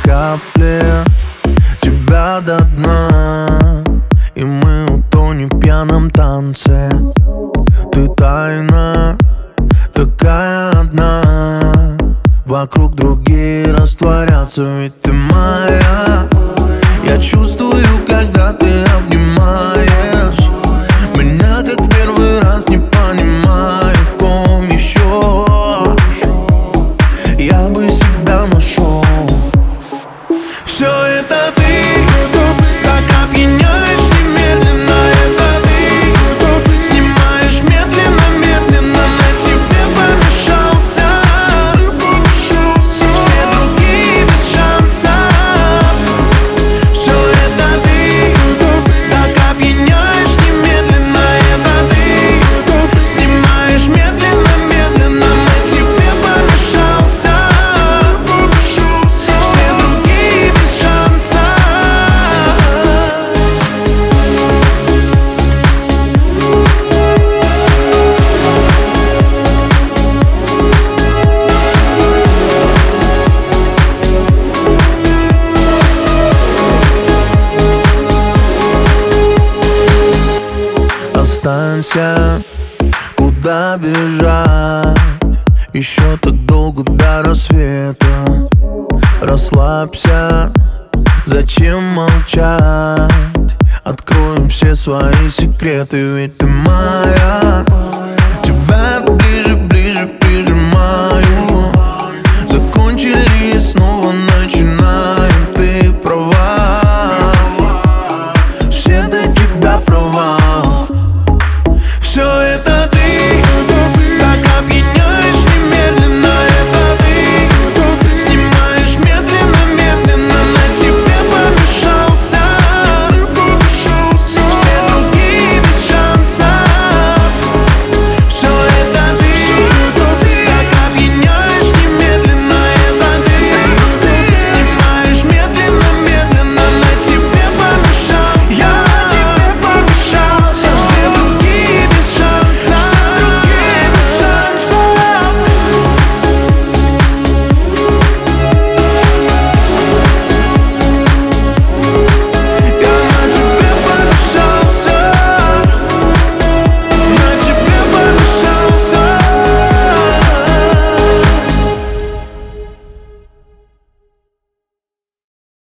капли тебя до дна, и мы утонем в пьяном танце. Ты тайна такая одна, вокруг другие растворятся, ведь ты моя. Я чувствую, когда ты обнимаешь меня, как в первый раз, не понимаю, в ком еще я бы себя нашел. Все это ты, так опьяняешь немедленно. Это ты снимаешь медленно-медленно, на тебе помешался. Все другие без шанса. Все это ты, так опьяняешь немедленно. Это ты снимаешь медленно-медленно, на тебе помешался. Все другие без шанса. Останься, куда бежать? Еще так долго до рассвета. Расслабься, зачем молчать? Откроем все свои секреты, ведь ты моя.